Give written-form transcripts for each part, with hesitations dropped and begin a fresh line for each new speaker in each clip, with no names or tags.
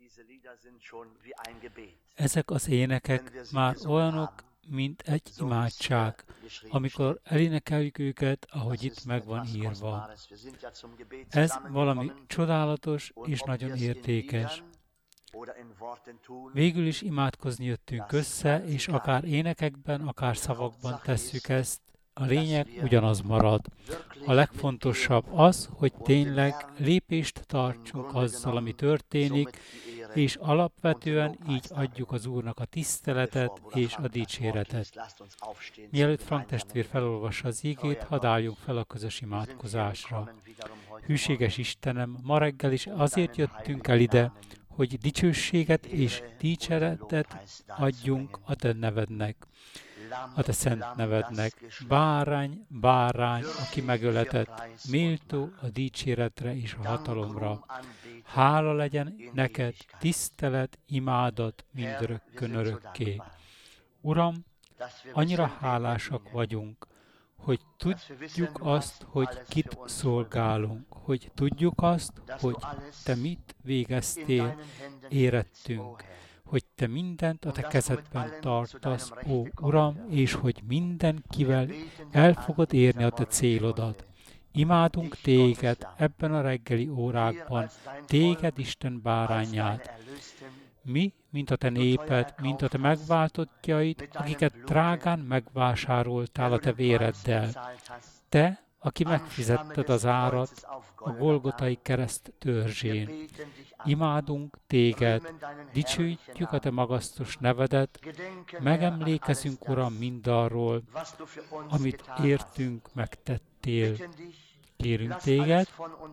Ezek az énekek már olyanok, mint egy imádság, amikor elénekeljük őket, ahogy itt meg van írva. Ez valami csodálatos és nagyon értékes. Végül is imádkozni jöttünk össze, és akár énekekben, akár szavakban tesszük ezt, a lényeg ugyanaz marad. A legfontosabb az, hogy tényleg lépést tartsunk azzal, ami történik, és alapvetően így adjuk az Úrnak a tiszteletet és a dicséretet. Mielőtt Frank testvér felolvassa az ígét, hadd álljunk fel a közös imádkozásra. Hűséges Istenem, ma reggel is azért jöttünk el ide, hogy dicsőséget és dicséretet adjunk a Te nevednek, a Te szent nevednek. Bárány, bárány, aki megöletett, méltó a dicséretre és a hatalomra. Hála legyen neked, tisztelet, imádat mindörökkön örökké. Uram, annyira hálásak vagyunk, hogy tudjuk azt, hogy kit szolgálunk, hogy tudjuk azt, hogy Te mit végeztél, érettünk, hogy Te mindent a Te kezedben tartasz, ó Uram, és hogy mindenkivel el fogod érni a Te célodat. Imádunk Téged ebben a reggeli órákban, Téged, Isten bárányát. Mi, mint a Te néped, mint a Te megváltottjaid, akiket drágán megvásároltál a Te véreddel. Te, aki megfizetted az árat a Golgotai kereszt törzsén. Imádunk Téged, dicsőítjük a Te magasztos nevedet, megemlékezünk, Uram, mindarról, amit értünk, megtettél. Kérünk Téged,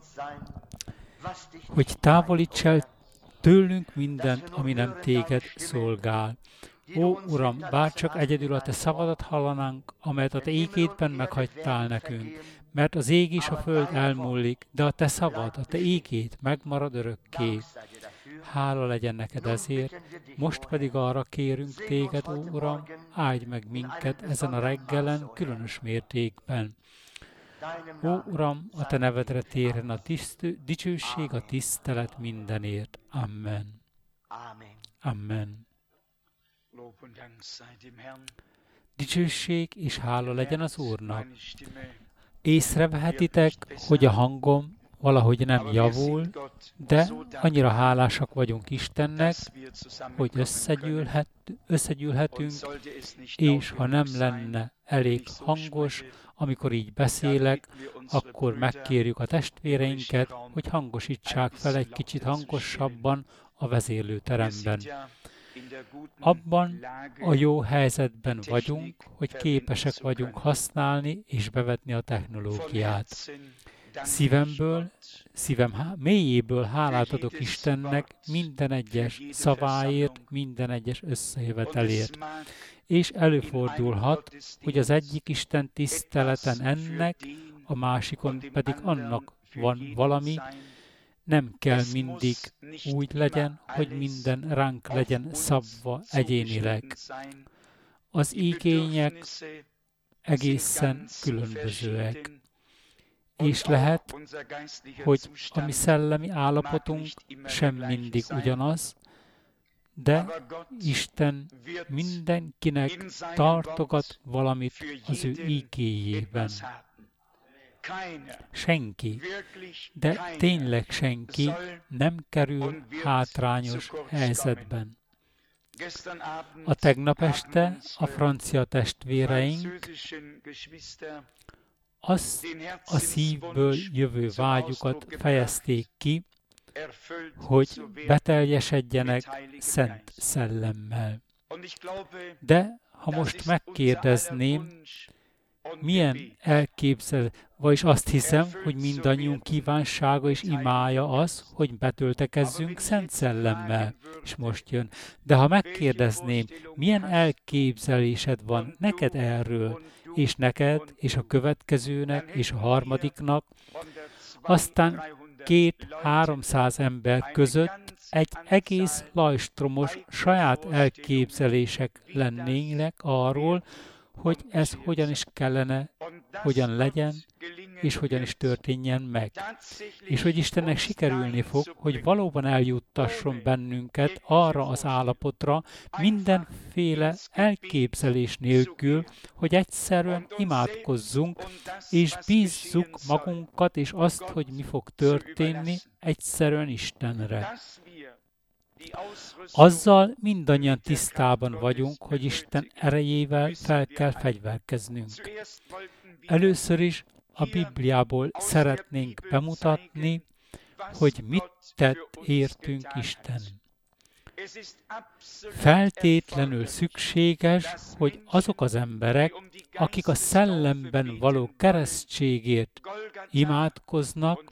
hogy távolíts el tőlünk mindent, ami nem Téged szolgál. Ó, Uram, bárcsak egyedül a Te szavadat hallanánk, amelyet a Te ígédben meghagytál nekünk, mert az ég és a föld elmúlik, de a Te szavad, a Te ígéd megmarad örökké. Hála legyen neked ezért, most pedig arra kérünk Téged, ó Uram, áldj meg minket ezen a reggelen különös mértékben. Ó Uram, a Te nevedre térjen a dicsőség, a tisztelet mindenért. Amen. Amen. Dicsőség és hála legyen az Úrnak. Észrevehetitek, hogy a hangom valahogy nem javul, de annyira hálásak vagyunk Istennek, hogy összegyűlhetünk, és ha nem lenne elég hangos, amikor így beszélek, akkor megkérjük a testvéreinket, hogy hangosítsák fel egy kicsit hangosabban a vezérlőteremben. Abban a jó helyzetben vagyunk, hogy képesek vagyunk használni és bevetni a technológiát. Szívem mélyéből hálát adok Istennek minden egyes szaváért, minden egyes összejövetelért. És előfordulhat, hogy az egyik Isten tiszteleten ennek, a másikon pedig annak van valami. Nem kell mindig úgy legyen, hogy minden ránk legyen szabva egyénileg. Az igények egészen különbözőek. És lehet, hogy a mi szellemi állapotunk sem mindig ugyanaz, de Isten mindenkinek tartogat valamit az ő igéjében. Senki, de tényleg senki nem kerül hátrányos helyzetben. A tegnap este a francia testvéreink azt a szívből jövő vágyukat fejezték ki, hogy beteljesedjenek Szent Szellemmel. De ha most megkérdezném, milyen vagyis azt hiszem, hogy mindannyiunk kívánsága és imája az, hogy betöltekezzünk Szent Szellemmel. És most jön. De ha megkérdezném, milyen elképzelésed van neked erről, és neked, és a következőnek, és a harmadiknak, aztán 200-300 ember között egy egész lajstromos saját elképzelések lennének arról, hogy ez hogyan is kellene, hogyan legyen, és hogyan is történjen meg. És hogy Istennek sikerülni fog, hogy valóban eljuttasson bennünket arra az állapotra, mindenféle elképzelés nélkül, hogy egyszerűen imádkozzunk, és bízzuk magunkat, és azt, hogy mi fog történni, egyszerűen Istenre. Azzal mindannyian tisztában vagyunk, hogy Isten erejével fel kell fegyverkeznünk. Először is a Bibliából szeretnénk bemutatni, hogy mit tett értünk Isten. Feltétlenül szükséges, hogy azok az emberek, akik a szellemben való keresztségért imádkoznak,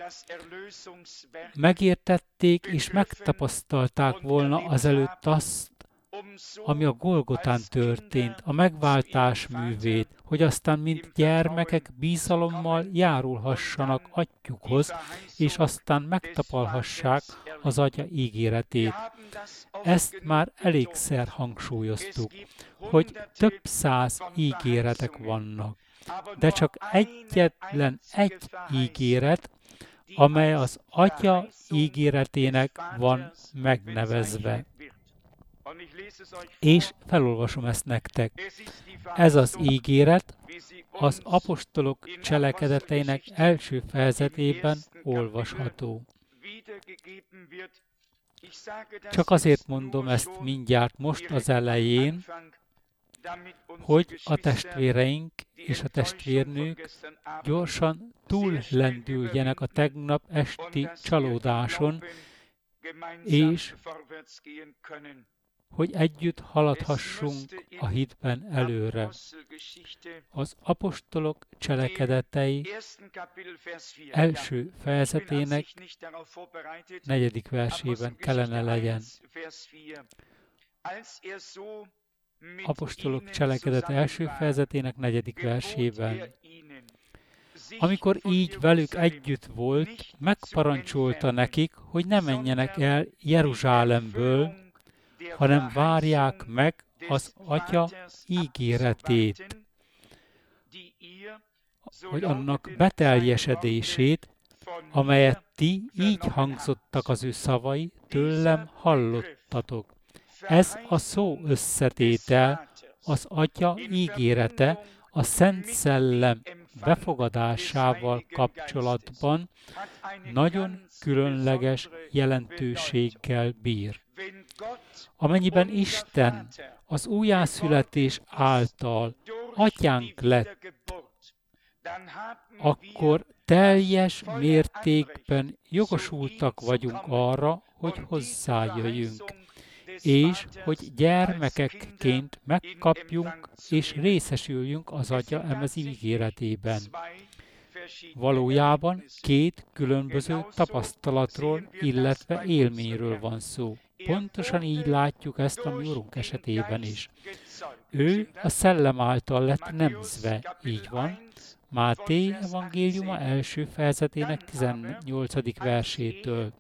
megértették és megtapasztalták volna azelőtt azt, ami a Golgotán történt, a megváltás művét, hogy aztán mint gyermekek bízalommal járulhassanak atyjukhoz, és aztán megtapalhassák az Atya ígéretét. Ezt már elégszer hangsúlyoztuk, hogy több száz ígéretek vannak, de csak egyetlen egy ígéret, amely az Atya ígéretének van megnevezve. És felolvasom ezt nektek. Ez az ígéret az apostolok cselekedeteinek első fejezetében olvasható. Csak azért mondom ezt mindjárt most az elején, hogy a testvéreink és a testvérnők gyorsan túllendüljenek a tegnap esti csalódáson, és hogy együtt haladhassunk a hitben előre. Az apostolok cselekedetei első fejezetének 4. versében kellene legyen. Apostolok cselekedete első fejezetének 4. versében. Amikor így velük együtt volt, megparancsolta nekik, hogy ne menjenek el Jeruzsálemből, hanem várják meg az Atya ígéretét, hogy annak beteljesedését, amelyet ti így hangzottak az ő szavai, tőlem hallottatok. Ez a szó összetétel, az Atya ígérete, a Szent Szellem befogadásával kapcsolatban nagyon különleges jelentőséggel bír. Amennyiben Isten az újjászületés által atyánk lett, akkor teljes mértékben jogosultak vagyunk arra, hogy hozzájöjjünk, és hogy gyermekekként megkapjunk és részesüljünk az Atya emez ígéretében. Valójában két különböző tapasztalatról, illetve élményről van szó. Pontosan így látjuk ezt a mi Urunk esetében is. Ő a Szellem által lett nemzve, így van. Máté evangéliuma első fejezetének 18. versétől.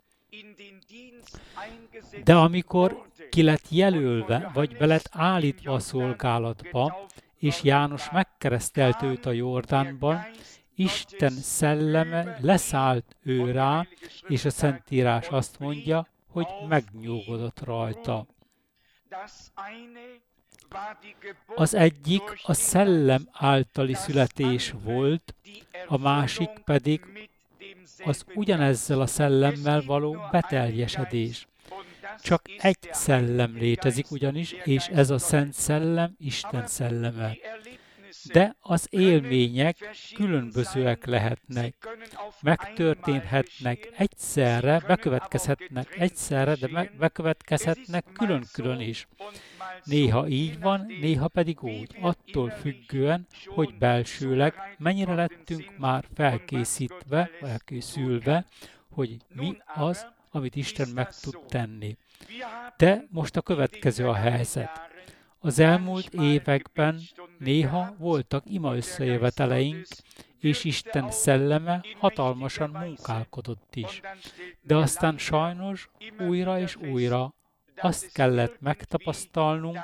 De amikor ki lett jelölve, vagy be lett állítva a szolgálatba, és János megkeresztelt őt a Jordánban, Isten szelleme leszállt ő rá, és a Szentírás azt mondja, hogy megnyugodott rajta. Az egyik a szellem általi születés volt, a másik pedig az ugyanezzel a szellemmel való beteljesedés. Csak egy szellem létezik ugyanis, és ez a Szent Szellem Isten szelleme. De az élmények különbözőek lehetnek. Megtörténhetnek egyszerre, bekövetkezhetnek egyszerre, de bekövetkezhetnek külön-külön is. Néha így van, néha pedig úgy, attól függően, hogy belsőleg mennyire lettünk már felkészülve, hogy mi az, amit Isten meg tud tenni. De most a következő a helyzet. Az elmúlt években néha voltak ima összejöveteleink, és Isten szelleme hatalmasan munkálkodott is. De aztán sajnos újra és újra azt kellett megtapasztalnunk,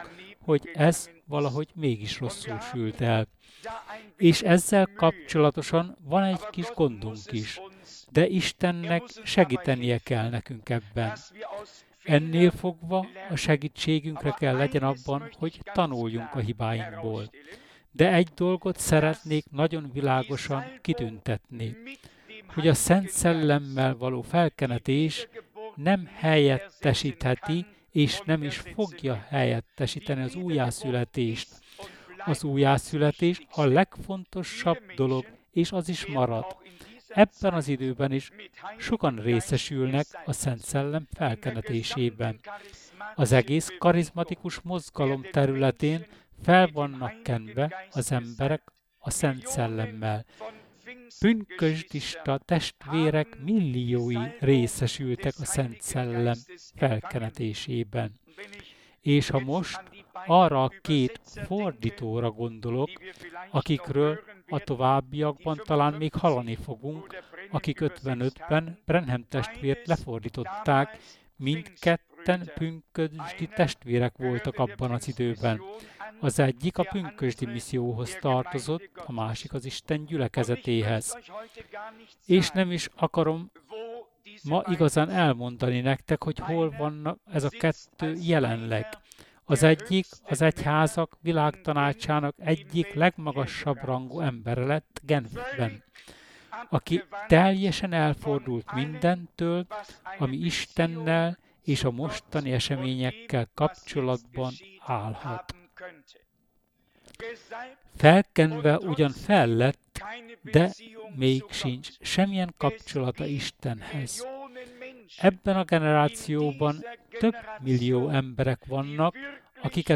hogy ez valahogy mégis rosszul sült el. És ezzel kapcsolatosan van egy kis gondunk is, de Istennek segítenie kell nekünk ebben. Ennél fogva a segítségünkre kell legyen abban, hogy tanuljunk a hibáinkból. De egy dolgot szeretnék nagyon világosan kitüntetni, hogy a Szent Szellemmel való felkenetés nem helyettesítheti, és nem is fogja helyettesíteni az újjászületést. Az újjászületés a legfontosabb dolog, és az is marad. Ebben az időben is sokan részesülnek a Szent Szellem felkenetésében. Az egész karizmatikus mozgalom területén fel vannak kenve az emberek a Szent Szellemmel. Pünkösdista testvérek milliói részesültek a Szent Szellem felkenetésében. És ha most arra a két fordítóra gondolok, akikről a továbbiakban talán még hallani fogunk, akik 55-ben Branham testvért lefordították, mindketten pünkösdi testvérek voltak abban az időben. Az egyik a pünkösdi misszióhoz tartozott, a másik az Isten gyülekezetéhez. És nem is akarom ma igazán elmondani nektek, hogy hol van ez a kettő jelenleg. Az egyik az egyházak világtanácsának egyik legmagasabb rangú embere lett Genfben, aki teljesen elfordult mindentől, ami Istennel és a mostani eseményekkel kapcsolatban állhat. Felkenve ugyan fellett, de még sincs semmilyen kapcsolata Istenhez. Ebben a generációban több millió emberek vannak, akik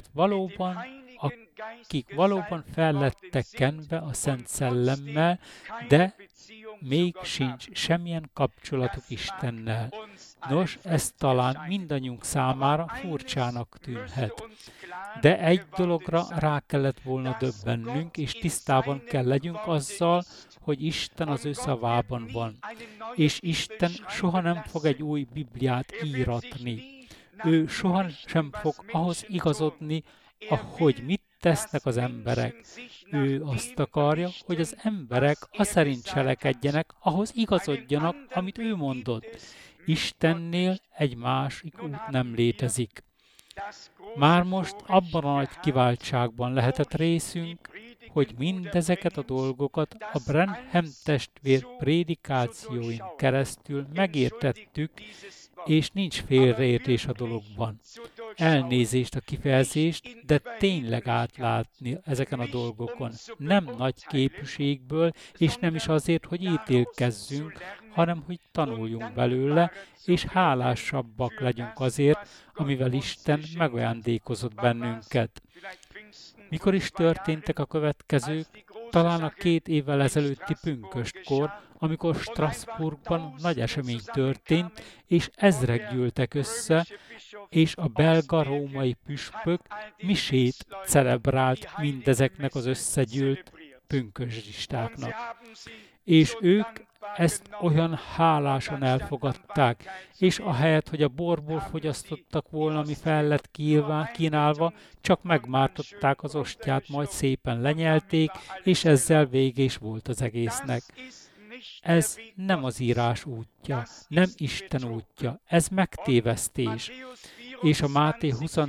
valóban fellettek kenve a Szent Szellemmel, de még sincs semmilyen kapcsolatuk Istennel. Nos, ez talán mindannyiunk számára furcsának tűnhet. De egy dologra rá kellett volna döbbennünk, és tisztában kell legyünk azzal, hogy Isten az ő szavában van. És Isten soha nem fog egy új Bibliát íratni. Ő soha sem fog ahhoz igazodni, ahogy mit tesznek az emberek. Ő azt akarja, hogy az emberek aszerint cselekedjenek, ahhoz igazodjanak, amit ő mondott. Istennél egy másik út nem létezik. Már most abban a nagy kiváltságban lehetett részünk, hogy mindezeket a dolgokat a Branham testvér prédikációin keresztül megértettük, és nincs félreértés a dologban. Elnézést a kifejezést, de tényleg átlátni ezeken a dolgokon. Nem nagy képűségből, és nem is azért, hogy ítélkezzünk, hanem hogy tanuljunk belőle, és hálásabbak legyünk azért, amivel Isten megajándékozott bennünket. Mikor is történtek a következők? Talán a 2 évvel ezelőtti pünköstkor, amikor Strasbourgban nagy esemény történt, és ezrek gyűltek össze, és a belga-római püspök misét celebrált mindezeknek az összegyűlt pünkösdistáknak. És ők ezt olyan hálásan elfogadták, és ahelyett, hogy a borból fogyasztottak volna, ami fel lett kínálva, csak megmártották az ostját, majd szépen lenyelték, és ezzel vége is volt az egésznek. Ez nem az írás útja, nem Isten útja, ez megtévesztés. És a Máté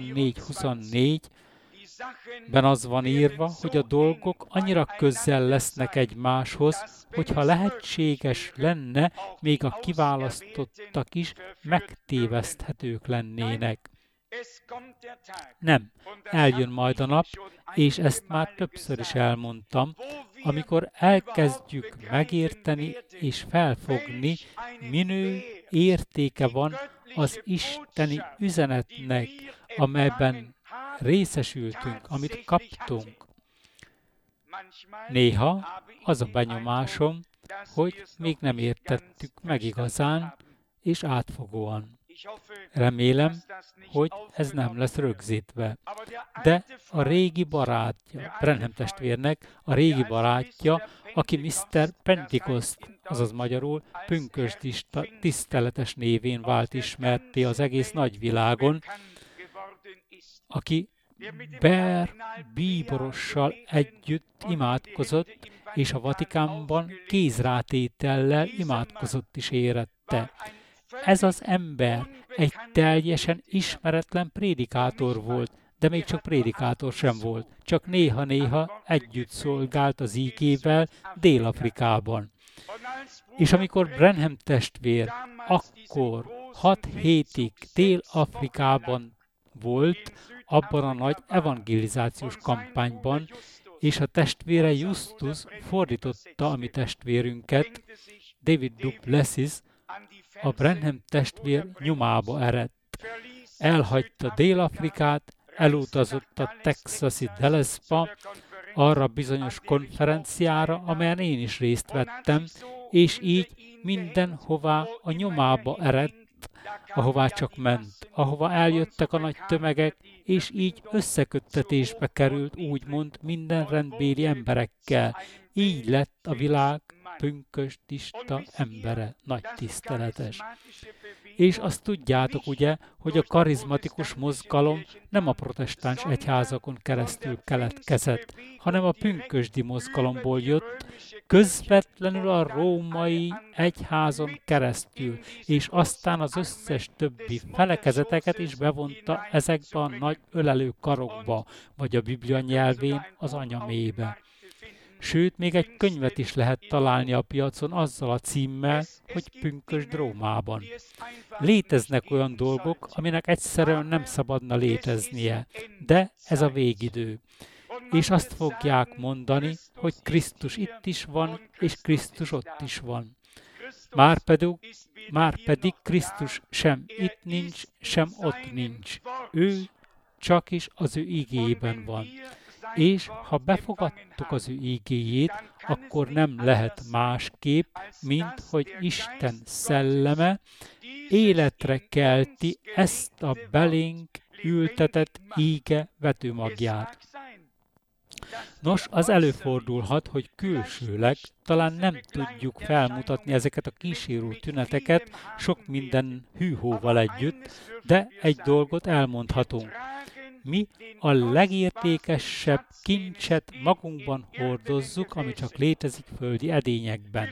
24:24-ben az van írva, hogy a dolgok annyira közel lesznek egymáshoz, hogyha lehetséges lenne, még a kiválasztottak is megtéveszthetők lennének. Nem, eljön majd a nap, és ezt már többször is elmondtam, amikor elkezdjük megérteni és felfogni, minő értéke van az isteni üzenetnek, amelyben részesültünk, amit kaptunk. Néha az a benyomásom, hogy még nem értettük meg igazán és átfogóan. Remélem, hogy ez nem lesz rögzítve. De a régi barátja, Branham testvérnek a régi barátja, aki Mr. Pentecost, azaz magyarul pünkösdista tiszteletes névén vált ismertté az egész nagyvilágon, aki bíborossal együtt imádkozott, és a Vatikánban kézrátétellel imádkozott is érette. Ez az ember egy teljesen ismeretlen prédikátor volt, de még csak prédikátor sem volt, csak néha-néha együtt szolgált az ígével Dél-Afrikában. És amikor Branham testvér akkor 6 hétig Dél-Afrikában volt, abban a nagy evangelizációs kampányban, és a testvére Justus fordította a mi testvérünket, David du Plessis, a Branham testvér nyomába eredt. Elhagyta Dél-Afrikát, elutazott a texasi Dallasba, arra bizonyos konferenciára, amelyen én is részt vettem, és így mindenhová a nyomába eredt, ahová csak ment, ahova eljöttek a nagy tömegek, és így összeköttetésbe került úgymond minden rendbéli emberekkel. Így lett a világ pünkösdista embere, nagy tiszteletes. És azt tudjátok ugye, hogy a karizmatikus mozgalom nem a protestáns egyházakon keresztül keletkezett, hanem a pünkösdi mozgalomból jött, közvetlenül a római egyházon keresztül, és aztán az összes többi felekezeteket is bevonta ezekbe a nagy ölelő karokba, vagy a Biblia nyelvén az anyamébe. Sőt, még egy könyvet is lehet találni a piacon azzal a címmel, hogy Pünkösd Rómában. Léteznek olyan dolgok, aminek egyszerűen nem szabadna léteznie, de ez a végidő. És azt fogják mondani, hogy Krisztus itt is van, és Krisztus ott is van. Márpedig Krisztus sem itt nincs, sem ott nincs. Ő csak is az ő igéjében van. És ha befogadtuk az ő igéjét, akkor nem lehet másképp, mint hogy Isten szelleme életre kelti ezt a belénk ültetett íge vetőmagját. Nos, az előfordulhat, hogy külsőleg talán nem tudjuk felmutatni ezeket a kísérő tüneteket sok minden hűhóval együtt, de egy dolgot elmondhatunk. Mi a legértékesebb kincset magunkban hordozzuk, ami csak létezik földi edényekben.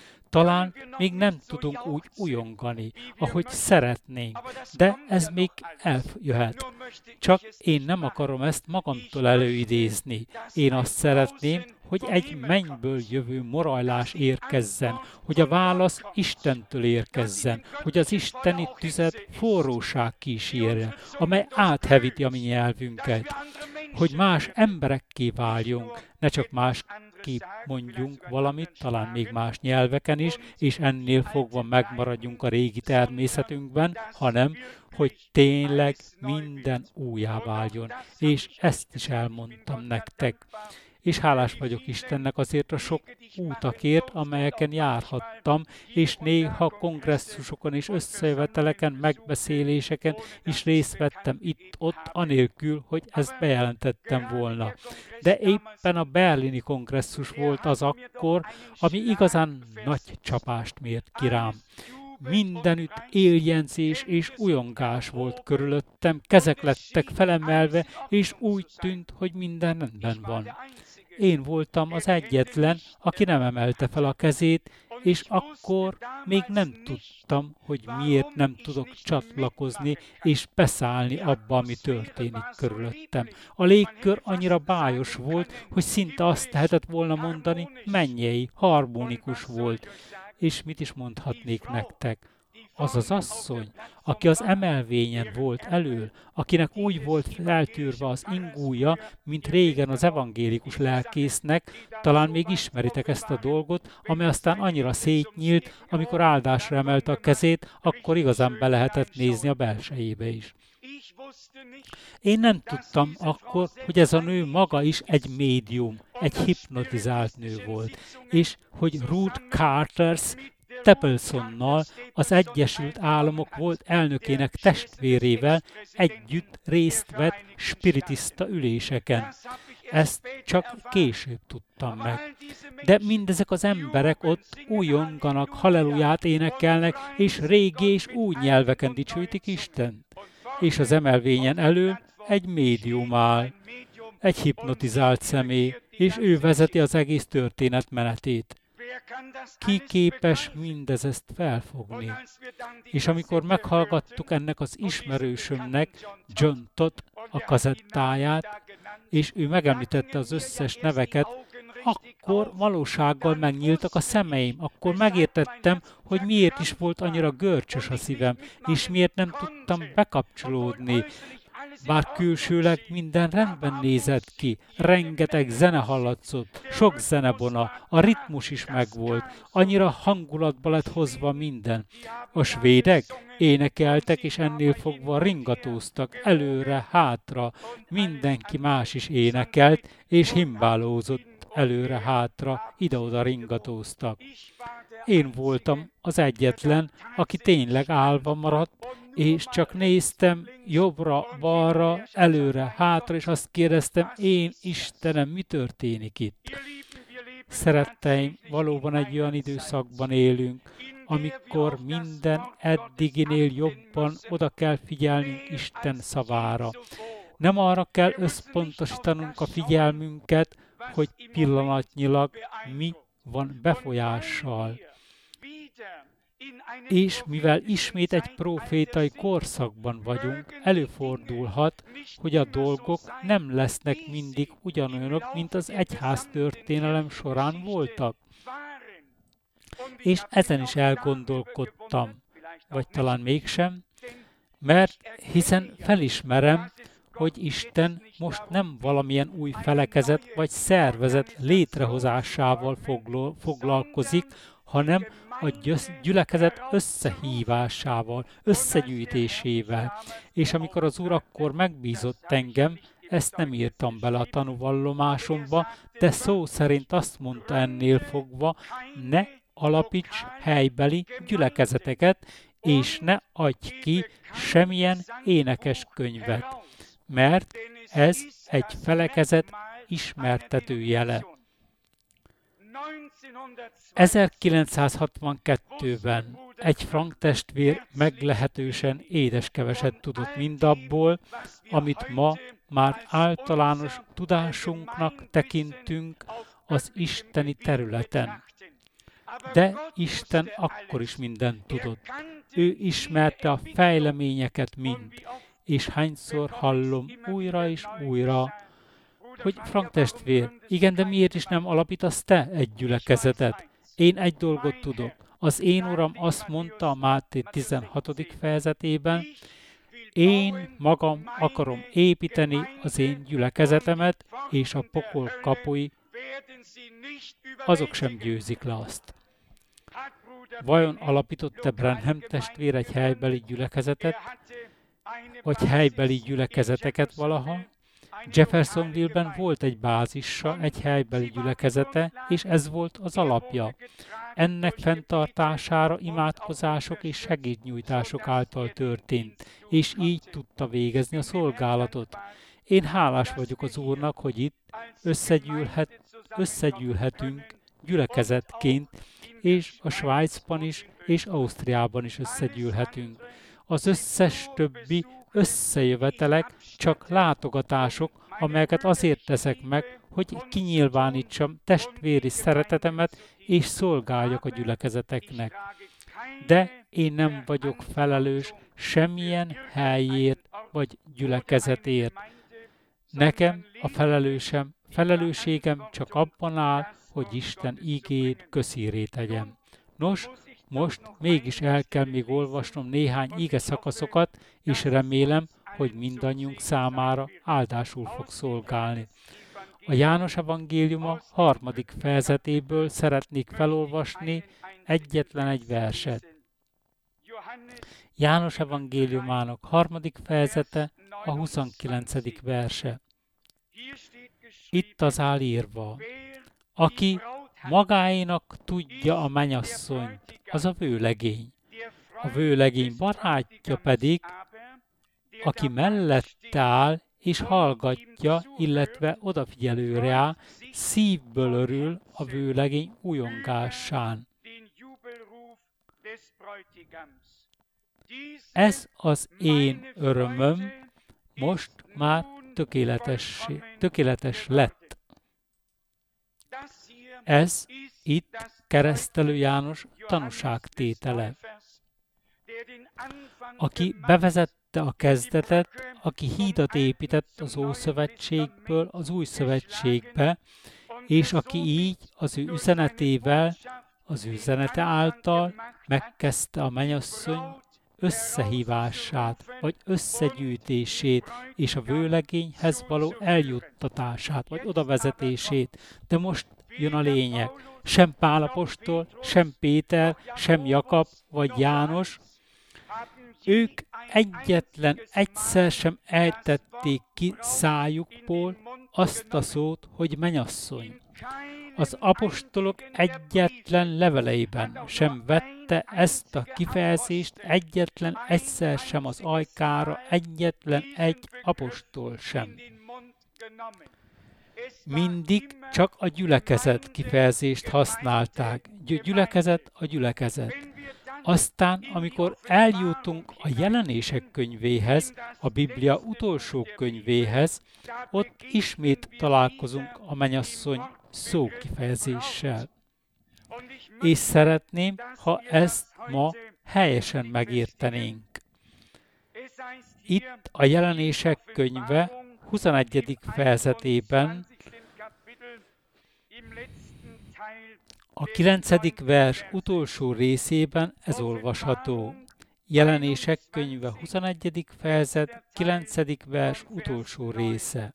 Talán még nem tudunk úgy ujjongani, ahogy szeretnénk, de ez még eljöhet. Csak én nem akarom ezt magamtól előidézni. Én azt szeretném, hogy egy mennyből jövő morajlás érkezzen, hogy a válasz Istentől érkezzen, hogy az isteni tüzet forróság kísérje, amely áthevíti a mi nyelvünket, hogy más emberekké váljunk, ne csak másképp mondjunk valamit, talán még más nyelveken is, és ennél fogva megmaradjunk a régi természetünkben, hanem hogy tényleg minden újjá váljon. És ezt is elmondtam nektek. És hálás vagyok Istennek azért a sok útakért, amelyeken járhattam, és néha kongresszusokon és összejöveteleken, megbeszéléseken is részt vettem itt-ott, anélkül, hogy ezt bejelentettem volna. De éppen a berlini kongresszus volt az akkor, ami igazán nagy csapást mért ki rám. Mindenütt éljenzés és ujjongás volt körülöttem, kezek lettek felemelve, és úgy tűnt, hogy minden rendben van. Én voltam az egyetlen, aki nem emelte fel a kezét, és akkor még nem tudtam, hogy miért nem tudok csatlakozni és beszállni abba, ami történik körülöttem. A légkör annyira bájos volt, hogy szinte azt lehetett volna mondani, mennyei, harmonikus volt. És mit is mondhatnék nektek? Az az asszony, aki az emelvényen volt elől, akinek úgy volt feltűrve az ingúja, mint régen az evangélikus lelkésznek, talán még ismeritek ezt a dolgot, amely aztán annyira szétnyílt, amikor áldásra emelte a kezét, akkor igazán be lehetett nézni a belsejébe is. Én nem tudtam akkor, hogy ez a nő maga is egy médium, egy hipnotizált nő volt, és hogy Ruth Carters Stapletonnal, az Egyesült Államok volt elnökének testvérével együtt részt vett spiritista üléseken. Ezt csak később tudtam meg. De mindezek az emberek ott újonganak, halleluját énekelnek, és régi és új nyelveken dicsőítik Istent. És az emelvényen elől egy médium áll, egy hipnotizált személy, és ő vezeti az egész történet menetét. Ki képes mindezt felfogni? És amikor meghallgattuk ennek az ismerősömnek, John Todd, a kazettáját, és ő megemlítette az összes neveket, akkor valósággal megnyíltak a szemeim, akkor megértettem, hogy miért is volt annyira görcsös a szívem, és miért nem tudtam bekapcsolódni. Bár külsőleg minden rendben nézett ki, rengeteg zene hallatszott, sok zenebona, a ritmus is megvolt, annyira hangulatba lett hozva minden. A svédek énekeltek, és ennél fogva ringatóztak előre-hátra, mindenki más is énekelt, és himbálózott előre-hátra, ide-oda ringatóztak. Én voltam az egyetlen, aki tényleg állva maradt, és csak néztem jobbra-balra, előre-hátra, és azt kérdeztem, én Istenem, mi történik itt? Szeretteim, valóban egy olyan időszakban élünk, amikor minden eddiginél jobban oda kell figyelnünk Isten szavára. Nem arra kell összpontosítanunk a figyelmünket, hogy pillanatnyilag mi van befolyással. És mivel ismét egy profétai korszakban vagyunk, előfordulhat, hogy a dolgok nem lesznek mindig ugyanolyanok, mint az egyház történelem során voltak. És ezen is elgondolkodtam, vagy talán mégsem, mert hiszen felismerem, hogy Isten most nem valamilyen új felekezet vagy szervezet létrehozásával foglalkozik, hanem a gyülekezet összehívásával, összegyűjtésével. És amikor az Úr akkor megbízott engem, ezt nem írtam bele a tanúvallomásomba, de szó szerint azt mondta ennél fogva, ne alapíts helybeli gyülekezeteket, és ne adj ki semmilyen énekeskönyvet, mert ez egy felekezet ismertetőjele. 1962-ben egy Frank testvér meglehetősen édeskeveset tudott mindabból, amit ma már általános tudásunknak tekintünk az isteni területen. De Isten akkor is mindent tudott. Ő ismerte a fejleményeket mind, és hányszor hallom újra és újra, hogy Frank testvér, igen, de miért is nem alapítasz te egy gyülekezetet? Én egy dolgot tudok. Az én Uram azt mondta a Máté 16. fejezetében, én magam akarom építeni az én gyülekezetemet, és a pokol kapui, azok sem győzik le azt. Vajon alapított-e Branham testvér egy helybeli gyülekezetet, vagy helybeli gyülekezeteket valaha? Jeffersonville-ben volt egy bázissa, egy helybeli gyülekezete, és ez volt az alapja. Ennek fenntartására imádkozások és segédnyújtások által történt, és így tudta végezni a szolgálatot. Én hálás vagyok az Úrnak, hogy itt összegyűlhetünk gyülekezetként, és a Svájcban is, és Ausztriában is összegyűlhetünk. Az összes többi összejövetelek csak látogatások, amelyeket azért teszek meg, hogy kinyilvánítsam testvéri szeretetemet és szolgáljak a gyülekezeteknek. De én nem vagyok felelős semmilyen helyért vagy gyülekezetért. Nekem a felelősségem csak abban áll, hogy Isten igét közhírré tegyem. Nos, most mégis el kell még olvasnom néhány ige szakaszokat, és remélem, hogy mindannyiunk számára áldásul fog szolgálni. A János evangéliuma 3. fejezetéből szeretnék felolvasni egyetlen egy verset. János evangéliumának 3. fejezete, a 29. verse. Itt az áll írva, aki magáénak tudja a mennyasszonyt, az a vőlegény. A vőlegény barátja pedig, aki mellette áll és hallgatja, illetve odafigyelő rá, szívből örül a vőlegény újongásán. Ez az én örömöm, most már tökéletes lett. Ez itt Keresztelő János tanúságtétele. Aki bevezette a kezdetet, aki hídat épített az Ószövetségből az Új Szövetségbe, és aki így az ő üzenetével, az ő üzenete által megkezdte a mennyasszony összehívását, vagy összegyűjtését, és a vőlegényhez való eljuttatását, vagy odavezetését. De most jön a lényeg. Sem Pál apostol, sem Péter, sem Jakab, vagy János, ők egyetlen egyszer sem ejtették ki szájukból azt a szót, hogy mennyasszony. Az apostolok egyetlen leveleiben sem vette ezt a kifejezést egyetlen egyszer sem az ajkára, egyetlen egy apostol sem. Mindig csak a gyülekezet kifejezést használták. Gyülekezet a gyülekezet. Aztán, amikor eljutunk a Jelenések könyvéhez, a Biblia utolsó könyvéhez, ott ismét találkozunk a mennyasszony szókifejezéssel. És szeretném, ha ezt ma helyesen megértenénk. Itt a Jelenések könyve 21. fejezetében a 9. vers utolsó részében ez olvasható. Jelenések könyve 21. fejezet, 9. vers utolsó része.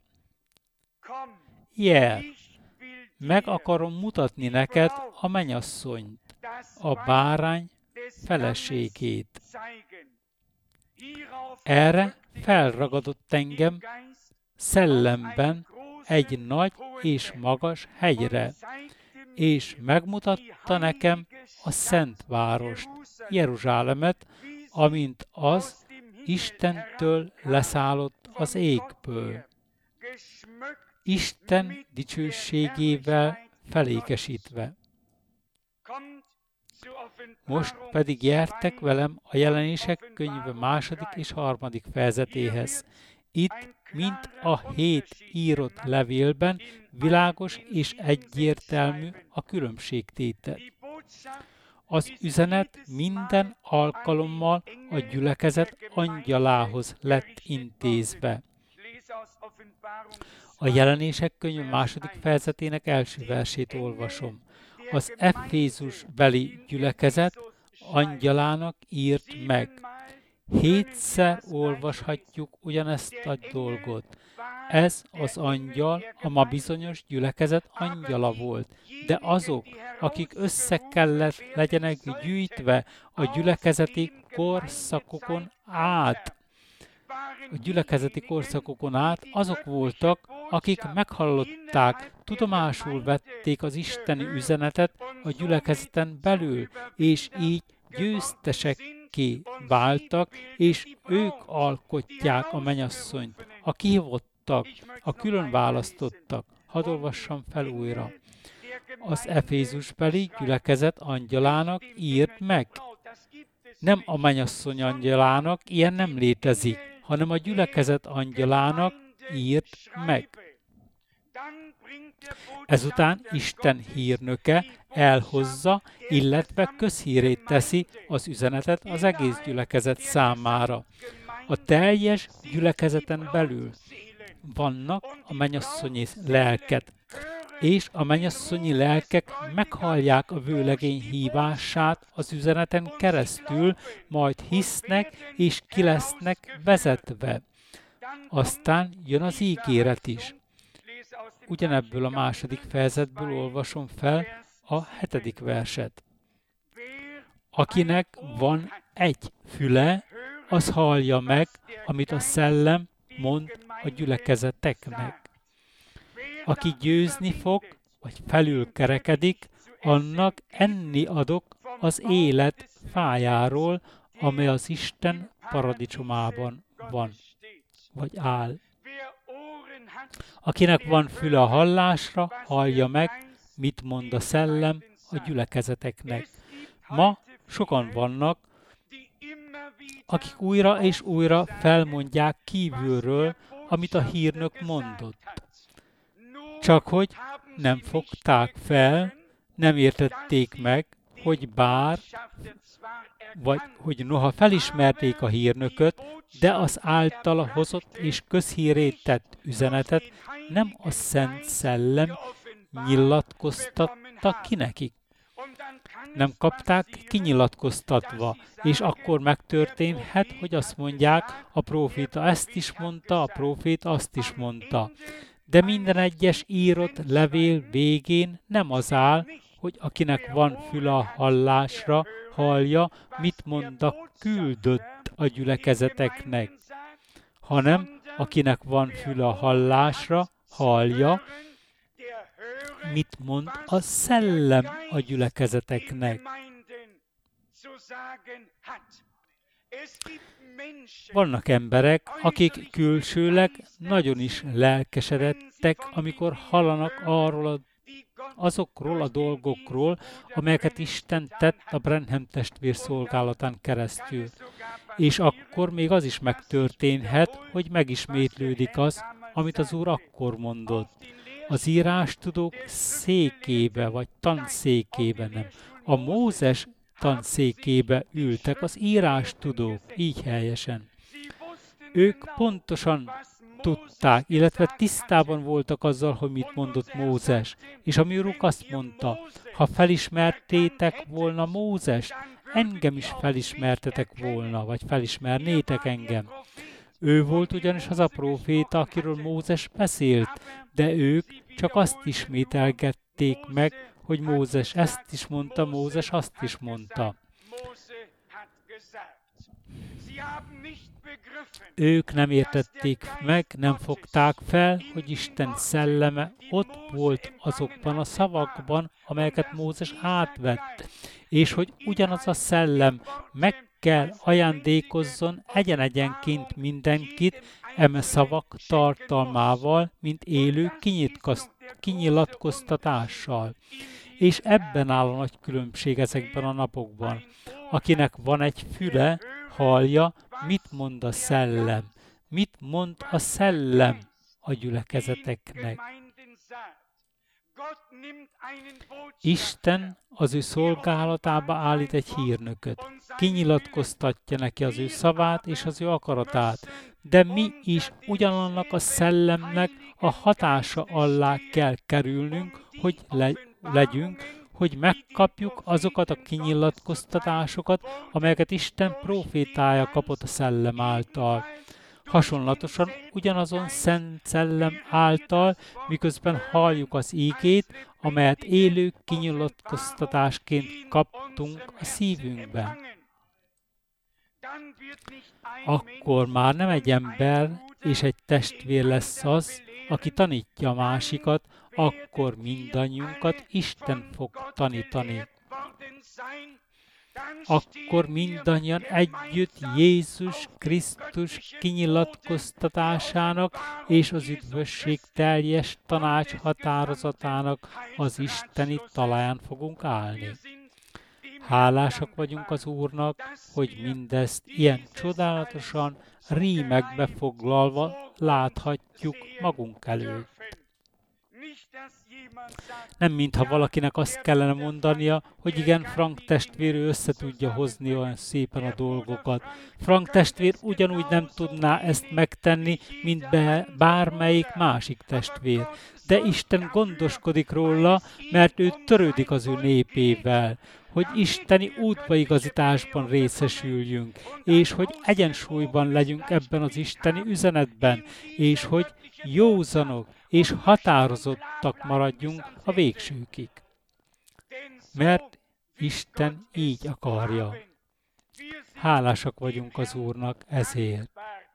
Jel, meg akarom mutatni neked a mennyasszonyt, a bárány feleségét. Erre felragadott engem szellemben egy nagy és magas hegyre, és megmutatta nekem a szent várost, Jeruzsálemet, amint az Istentől leszállott az égből, Isten dicsőségével felékesítve. Most pedig gyertek velem a Jelenések könyve 2. és 3. fejezetéhez. Itt, mint a 7 írott levélben, világos és egyértelmű a különbségtétel. Az üzenet minden alkalommal a gyülekezet angyalához lett intézve. A Jelenések könyve 2. fejezetének első versét olvasom. Az Efézus beli gyülekezet angyalának írt meg. 7-szer olvashatjuk ugyanezt a dolgot. Ez az angyal, a ma bizonyos gyülekezet angyala volt, de azok, akik össze kellett legyenek gyűjtve a gyülekezeti korszakokon át, azok voltak, akik meghallották, tudomásul vették az isteni üzenetet a gyülekezeten belül, és így győztesekké váltak, és ők alkotják a mennyasszonyt, a kihívottak, a különválasztottak. Hadd olvassam fel újra. Az Efézusbeli gyülekezet angyalának írt meg. Nem a mennyasszony angyalának, ilyen nem létezik, hanem a gyülekezet angyalának írt meg. Ezután Isten hírnöke elhozza, illetve közhírét teszi az üzenetet az egész gyülekezet számára. A teljes gyülekezeten belül vannak a mennyasszonyi lelket, és a mennyasszonyi lelkek meghallják a vőlegény hívását az üzeneten keresztül, majd hisznek és ki lesznek vezetve. Aztán jön az ígéret is. Ugyanebből a 2. fejezetből olvasom fel a 7. verset. Akinek van egy füle, az hallja meg, amit a szellem mond a gyülekezeteknek. Aki győzni fog, vagy felülkerekedik, annak enni adok az élet fájáról, amely az Isten paradicsomában van, vagy áll. Akinek van füle a hallásra, hallja meg, mit mond a szellem a gyülekezeteknek. Ma sokan vannak, akik újra és újra felmondják kívülről, amit a hírnök mondott. Csak hogy nem fogták fel, nem értették meg, hogy vagy hogy noha felismerték a hírnököt, de az általa hozott és közhírré tett üzenetet nem a Szent Szellem nyilatkoztatta ki nekik. Nem kapták kinyilatkoztatva, és akkor megtörténhet, hogy azt mondják, a próféta ezt is mondta, a próféta azt is mondta. De minden egyes írott levél végén nem az áll, hogy akinek van füle a hallásra, hallja, mit mond a küldött a gyülekezeteknek, hanem akinek van füle a hallásra, hallja, mit mond a Szellem a gyülekezeteknek. Vannak emberek, akik külsőleg nagyon is lelkesedettek, amikor hallanak azokról a dolgokról, amelyeket Isten tett a Branham testvér szolgálatán keresztül. És akkor még az is megtörténhet, hogy megismétlődik az, amit az Úr akkor mondott. Az írástudók székébe vagy tanszékébe nem. A Mózes tanszékébe ültek az írástudók, így helyesen. Ők pontosan tudták, illetve tisztában voltak azzal, hogy mit mondott Mózes. És a mi Urunk azt mondta, ha felismertétek volna Mózest, engem is felismertetek volna, vagy felismernétek engem. Ő volt ugyanis az a próféta, akiről Mózes beszélt, de ők csak azt ismételgették meg, hogy Mózes ezt is mondta, Mózes azt is mondta. Ők nem értették meg, nem fogták fel, hogy Isten szelleme ott volt azokban a szavakban, amelyeket Mózes átvett, és hogy ugyanaz a szellem meg kell ajándékozzon egyen-egyenként mindenkit eme szavak tartalmával, mint élő kinyilatkoztatással. És ebben áll a nagy különbség ezekben a napokban. Akinek van egy füle, hallja, mit mond a szellem. Mit mond a szellem a gyülekezeteknek. Isten az ő szolgálatába állít egy hírnököt. Kinyilatkoztatja neki az ő szavát és az ő akaratát. De mi is ugyanannak a szellemnek a hatása alá kell kerülnünk, hogy legyünk, hogy megkapjuk azokat a kinyilatkoztatásokat, amelyeket Isten prófétája kapott a szellem által. Hasonlatosan ugyanazon Szent Szellem által, miközben halljuk az ígét, amelyet élő kinyilatkoztatásként kaptunk a szívünkben. Akkor már nem egy ember és egy testvér lesz az, aki tanítja a másikat, akkor mindannyiunkat Isten fog tanítani. Akkor mindannyian együtt Jézus Krisztus kinyilatkoztatásának és az üdvösség teljes tanács határozatának az isteni talaján fogunk állni. Hálásak vagyunk az Úrnak, hogy mindezt ilyen csodálatosan, rímekbe foglalva láthatjuk magunk előtt. Nem mintha valakinek azt kellene mondania, hogy igen, Frank testvér össze tudja hozni olyan szépen a dolgokat. Frank testvér ugyanúgy nem tudná ezt megtenni, mint bármelyik másik testvér. De Isten gondoskodik róla, mert ő törődik az ő népével, hogy isteni útbaigazításban részesüljünk, és hogy egyensúlyban legyünk ebben az isteni üzenetben, és hogy józanok és határozottak maradjunk a végsőkig. Mert Isten így akarja. Hálásak vagyunk az Úrnak ezért.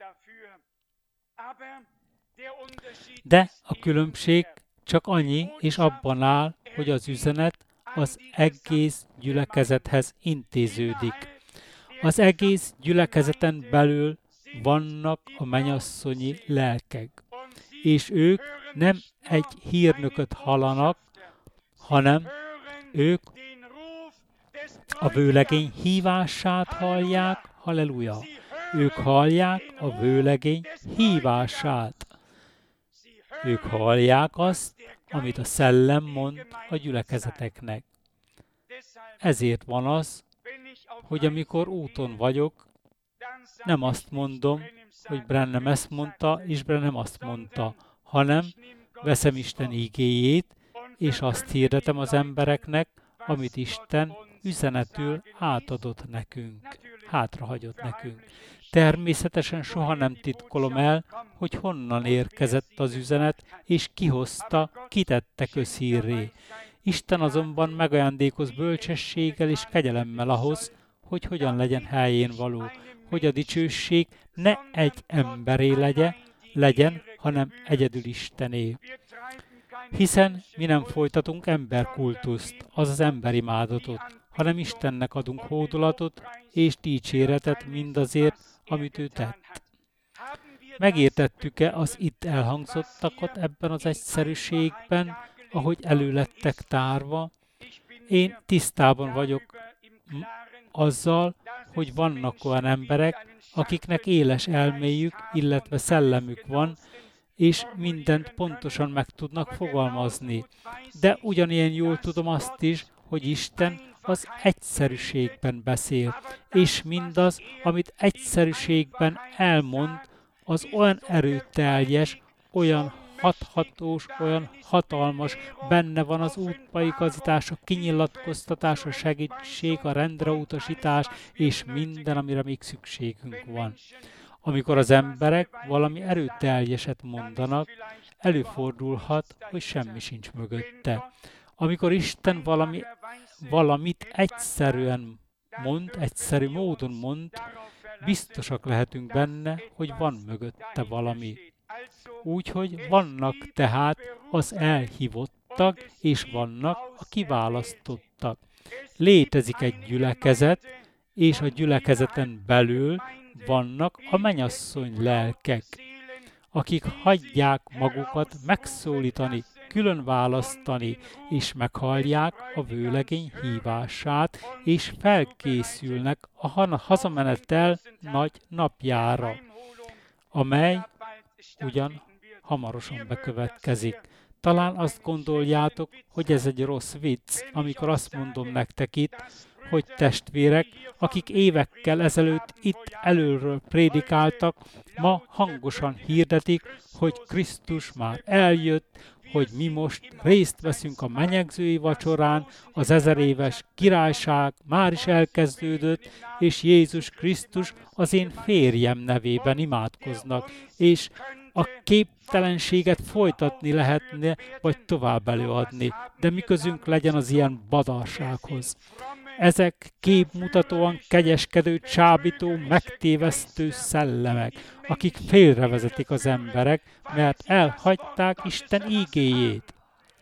De a különbség csak annyi, és abban áll, hogy az üzenet az egész gyülekezethez intéződik. Az egész gyülekezeten belül vannak a mennyasszonyi lelkek, és ők nem egy hírnököt hallanak, hanem ők a vőlegény hívását hallják, halleluja, Ők hallják a vőlegény hívását. Ők hallják azt, amit a szellem mond a gyülekezeteknek. Ezért van az, hogy amikor úton vagyok, nem azt mondom, hogy Branham ezt mondta, és Branham azt mondta, hanem veszem Isten igéjét, és azt hirdetem az embereknek, amit Isten üzenetül átadott nekünk, hátrahagyott nekünk. Természetesen soha nem titkolom el, hogy honnan érkezett az üzenet, és kihozta, kitette közhírré. Isten azonban megajándékoz bölcsességgel és kegyelemmel ahhoz, hogy hogyan legyen helyén való, hogy a dicsőség ne egy emberé legyen, hanem egyedül Istené. Hiszen mi nem folytatunk emberkultuszt, azaz emberimádatot, hanem Istennek adunk hódolatot és dicséretet mindazért, amit ő tett. Megértettük-e az itt elhangzottakat ebben az egyszerűségben, ahogy elő lettek tárva? Én tisztában vagyok azzal, hogy vannak olyan emberek, akiknek éles elméjük, illetve szellemük van, és mindent pontosan meg tudnak fogalmazni. De ugyanilyen jól tudom azt is, hogy Isten az egyszerűségben beszél, és mindaz, amit egyszerűségben elmond, az olyan erőteljes, olyan hathatós, olyan hatalmas, benne van az útbaigazítás, a kinyilatkoztatás, a segítség, a rendreutasítás, és minden, amire még szükségünk van. Amikor az emberek valami erőteljeset mondanak, előfordulhat, hogy semmi sincs mögötte. Amikor Isten valamit egyszerűen mond, egyszerű módon mond, biztosak lehetünk benne, hogy van mögötte valami. Úgyhogy vannak tehát az elhívottak, és vannak a kiválasztottak. Létezik egy gyülekezet, és a gyülekezeten belül vannak a mennyasszony lelkek, akik hagyják magukat megszólítani, külön választani, és meghallják a vőlegény hívását, és felkészülnek a hazamenetel nagy napjára, amely ugyan hamarosan bekövetkezik. Talán azt gondoljátok, hogy ez egy rossz vicc, amikor azt mondom nektek itt, hogy testvérek, akik évekkel ezelőtt itt előről prédikáltak, ma hangosan hirdetik, hogy Krisztus már eljött, hogy mi most részt veszünk a menyegzői vacsorán, az 1000 éves királyság már is elkezdődött, és Jézus Krisztus az én férjem nevében imádkoznak, és a képtelenséget folytatni lehetne, vagy tovább előadni, de mi közünk legyen az ilyen badarsághoz. Ezek képmutatóan kegyeskedő, csábító, megtévesztő szellemek, akik félrevezetik az emberek, mert elhagyták Isten ígéjét.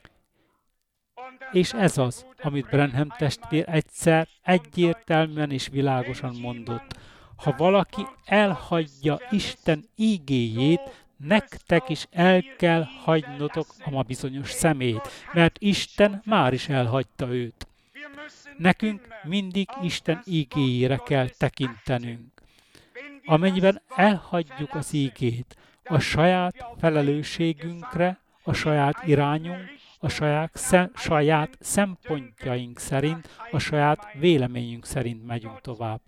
És ez az, amit Branham testvér egyszer egyértelműen és világosan mondott. Ha valaki elhagyja Isten ígéjét, nektek is el kell hagynotok a ma bizonyos szemét, mert Isten már is elhagyta őt. Nekünk mindig Isten ígéjére kell tekintenünk. Amennyiben elhagyjuk az ígét, a saját felelősségünkre, a saját irányunk, a saját szempontjaink szerint, a saját véleményünk szerint megyünk tovább.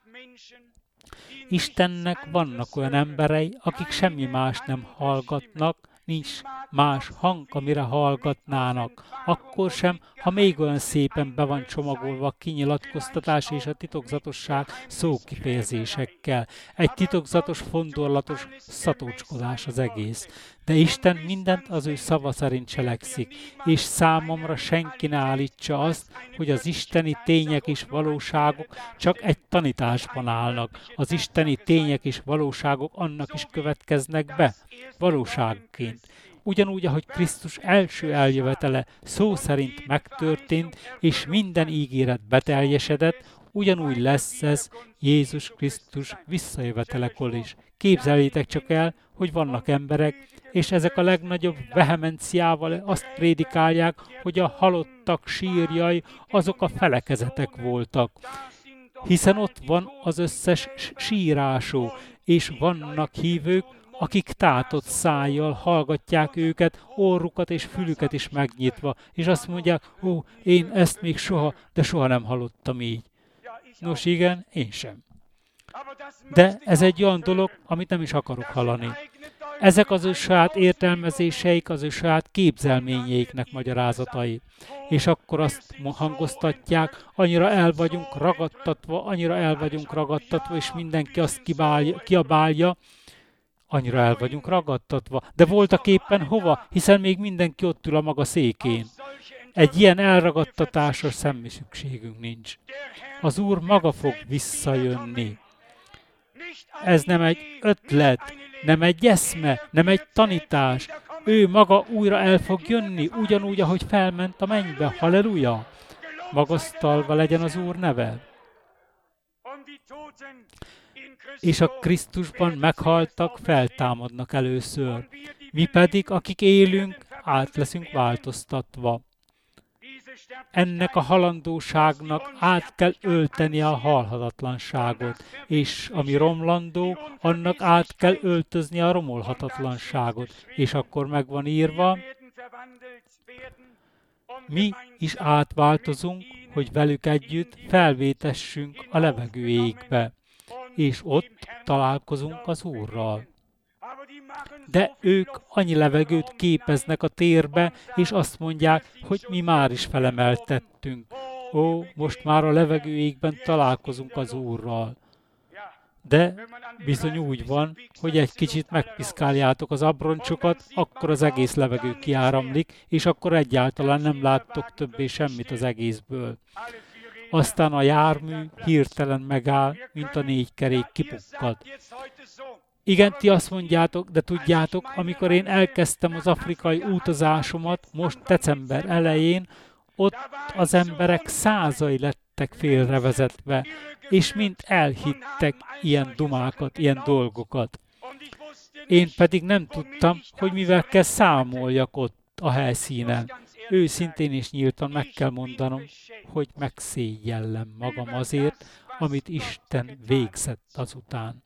Istennek vannak olyan emberei, akik semmi más nem hallgatnak, nincs más hang, amire hallgatnának. Akkor sem, ha még olyan szépen be van csomagolva a kinyilatkoztatás és a titokzatosság szókifejezésekkel. Egy titokzatos, fondorlatos szatócskodás az egész. De Isten mindent az ő szava szerint cselekszik, és számomra senki ne állítsa azt, hogy az isteni tények és valóságok csak egy tanításban állnak. Az isteni tények és valóságok annak is következnek be, valóságként. Ugyanúgy, ahogy Krisztus első eljövetele szó szerint megtörtént, és minden ígéret beteljesedett, ugyanúgy lesz ez Jézus Krisztus visszajövetelekor is. Képzeljétek csak el, hogy vannak emberek, és ezek a legnagyobb vehemenciával azt prédikálják, hogy a halottak sírjai azok a felekezetek voltak. hiszen ott van az összes sírásó, és vannak hívők, akik tátott szájjal hallgatják őket, orrukat és fülüket is megnyitva, és azt mondják, ó, én ezt még de soha nem hallottam így. Nos igen, én sem. De ez egy olyan dolog, amit nem is akarok hallani. Ezek az ő saját értelmezéseik, az ő saját képzelményeiknek magyarázatai. És akkor azt hangoztatják, annyira el vagyunk ragadtatva, és mindenki azt kiabálja, annyira el vagyunk ragadtatva. De voltak éppen hova, hiszen még mindenki ott ül a maga székén. Egy ilyen elragadtatásra semmi szükségünk nincs. Az Úr maga fog visszajönni. Ez nem egy ötlet, nem egy eszme, nem egy tanítás. Ő maga újra el fog jönni, ugyanúgy, ahogy felment a mennybe. Halleluja! Magasztalva legyen az Úr neve. És a Krisztusban meghaltak, feltámadnak először. Mi pedig, akik élünk, át leszünk változtatva. Ennek a halandóságnak át kell öltenie a halhatatlanságot, és ami romlandó, annak át kell öltözni a romolhatatlanságot. És akkor meg van írva, mi is átváltozunk, hogy velük együtt felvétessünk a levegő égbe, és ott találkozunk az Úrral. De ők annyi levegőt képeznek a térbe, és azt mondják, hogy mi már is felemeltettünk. Ó, most már a levegőégben találkozunk az Úrral. De bizony úgy van, hogy egy kicsit megpiszkáljátok az abroncsokat, akkor az egész levegő kiáramlik, és akkor egyáltalán nem láttok többé semmit az egészből. Aztán a jármű hirtelen megáll, mint a 4 kerék kipukkad. Igen, ti azt mondjátok, de tudjátok, amikor én elkezdtem az afrikai utazásomat, most december elején, ott az emberek százai lettek félrevezetve, és mind elhittek ilyen dumákat, ilyen dolgokat. Én pedig nem tudtam, hogy mivel kell számoljak ott a helyszínen. Őszintén és nyíltan meg kell mondanom, hogy megszégyellem magam azért, amit Isten végzett azután.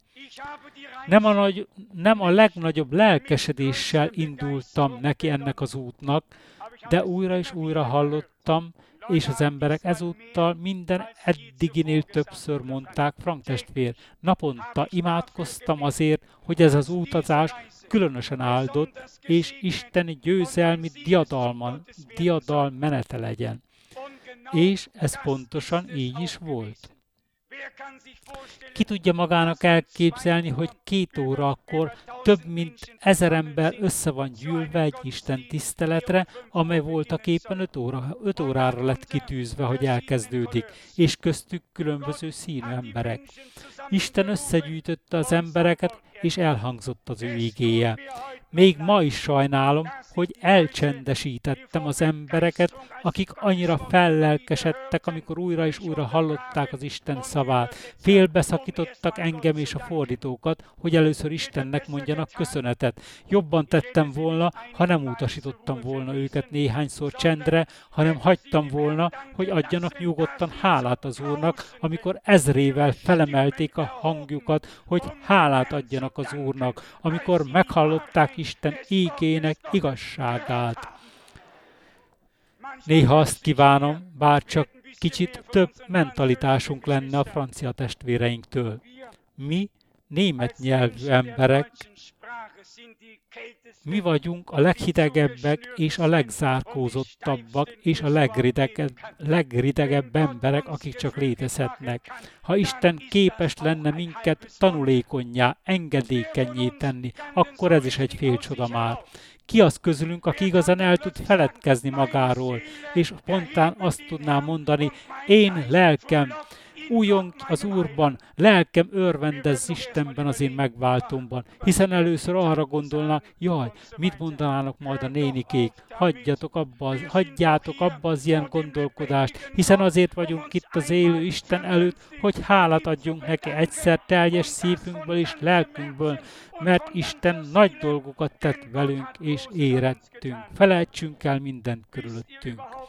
Nem a legnagyobb lelkesedéssel indultam neki ennek az útnak, de újra és újra hallottam, és az emberek ezúttal minden eddiginél többször mondták, Frank testvér, naponta imádkoztam azért, hogy ez az utazás különösen áldott, és isteni győzelmi diadal menete legyen. És ez pontosan így is volt. Ki tudja magának elképzelni, hogy 2 órakor több mint 1000 ember össze van gyűlve egy Isten tiszteletre, amely voltak éppen 5 órára lett kitűzve, hogy elkezdődik, és köztük különböző színű emberek. Isten összegyűjtötte az embereket, és elhangzott az ő igéje. Még ma is sajnálom, hogy elcsendesítettem az embereket, akik annyira fellelkesedtek, amikor újra és újra hallották az Isten szavát. Félbeszakítottak engem és a fordítókat, hogy először Istennek mondjanak köszönetet. Jobban tettem volna, ha nem utasítottam volna őket néhányszor csendre, hanem hagytam volna, hogy adjanak nyugodtan hálát az Úrnak, amikor ezrével felemelték a hangjukat, hogy hálát adjanak az Úrnak, amikor meghallották Isten ígének igazságát. Néha azt kívánom, bár csak kicsit több mentalitásunk lenne a francia testvéreinktől. Mi, német nyelvű emberek, mi vagyunk a leghidegebbek és a legzárkózottabbak és a legridegebb emberek, akik csak létezhetnek. Ha Isten képes lenne minket tanulékonnyá, engedékenyé tenni, akkor ez is egy félcsoda már. Ki az közülünk, aki igazán el tud feledkezni magáról, és spontán azt tudná mondani, én lelkem, újjong az Úrban, lelkem örvendezz Istenben az én megváltomban, hiszen először arra gondolnak, jaj, mit mondanának majd a nénikék, hagyjátok abba az ilyen gondolkodást, hiszen azért vagyunk itt az élő Isten előtt, hogy hálát adjunk neki egyszer teljes szívünkből és lelkünkből, mert Isten nagy dolgokat tett velünk és érettünk. Felejtsünk el mindent körülöttünk.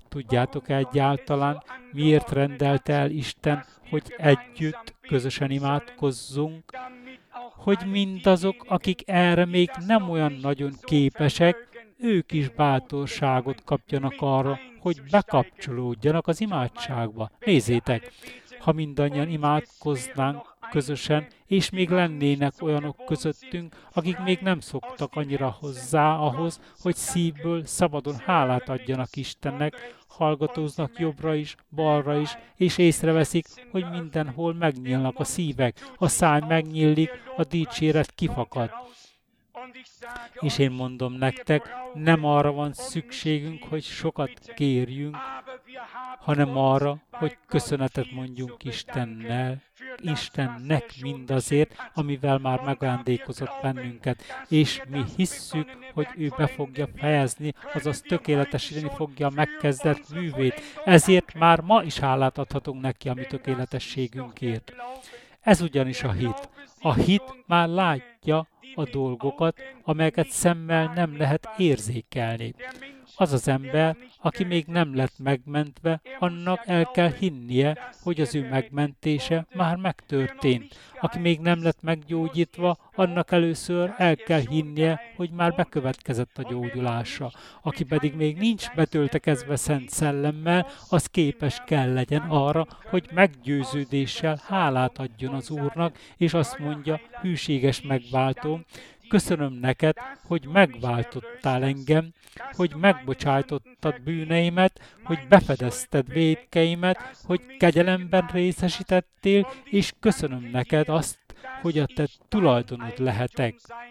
Tudjátok egyáltalán, miért rendelte el Isten, hogy együtt, közösen imádkozzunk? Hogy mindazok, akik erre még nem olyan nagyon képesek, ők is bátorságot kapjanak arra, hogy bekapcsolódjanak az imádságba. Nézzétek, ha mindannyian imádkoznánk közösen, és még lennének olyanok közöttünk, akik még nem szoktak annyira hozzá ahhoz, hogy szívből szabadon hálát adjanak Istennek, hallgatóznak jobbra is, balra is, és észreveszik, hogy mindenhol megnyílnak a szívek, a száj megnyílik, a dicséret kifakad. És én mondom nektek, nem arra van szükségünk, hogy sokat kérjünk, hanem arra, hogy köszönetet mondjunk Istennek mindazért, amivel már megajándékozott bennünket, és mi hisszük, hogy ő be fogja fejezni, azaz tökéletesíteni fogja a megkezdett művét. Ezért már ma is hálát adhatunk neki a mi tökéletességünkért. Ez ugyanis a hit. A hit már látja a dolgokat, amelyeket szemmel nem lehet érzékelni. Az az ember, aki még nem lett megmentve, annak el kell hinnie, hogy az ő megmentése már megtörtént. Aki még nem lett meggyógyítva, annak először el kell hinnie, hogy már bekövetkezett a gyógyulása. Aki pedig még nincs betöltekezve Szent Szellemmel, az képes kell legyen arra, hogy meggyőződéssel hálát adjon az Úrnak, és azt mondja, hűséges megváltóm, köszönöm neked, hogy megváltottál engem, hogy megbocsájtottad bűneimet, hogy befedezted vétkeimet, hogy kegyelemben részesítettél, és köszönöm neked azt, hogy a te tulajdonod lehetek.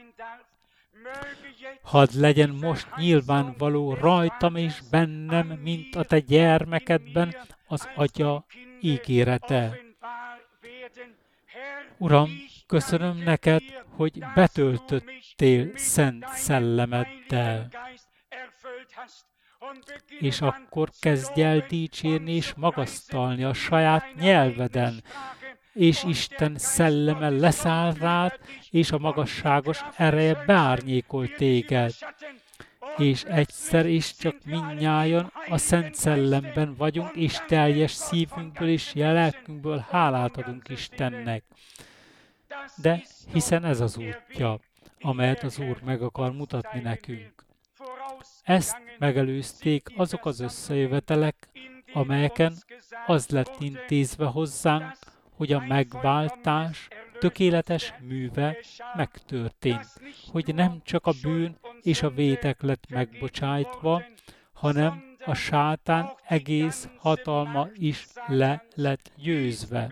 Hadd legyen most nyilvánvaló rajtam és bennem, mint a te gyermekedben, az Atya ígérete. Uram, köszönöm neked, hogy betöltöttél Szent Szellemeddel. És akkor kezdj el dicsérni és magasztalni a saját nyelveden, és Isten szelleme leszáll rád, és a magasságos ereje beárnyékol téged. És egyszer is csak mindnyájan a Szent Szellemben vagyunk, és teljes szívünkből és lelkünkből hálát adunk Istennek. De hiszen ez az útja, amelyet az Úr meg akar mutatni nekünk. Ezt megelőzték azok az összejövetelek, amelyeken az lett intézve hozzánk, hogy a megváltás tökéletes műve megtörtént, hogy nem csak a bűn és a vétek lett megbocsájtva, hanem a sátán egész hatalma is le lett győzve.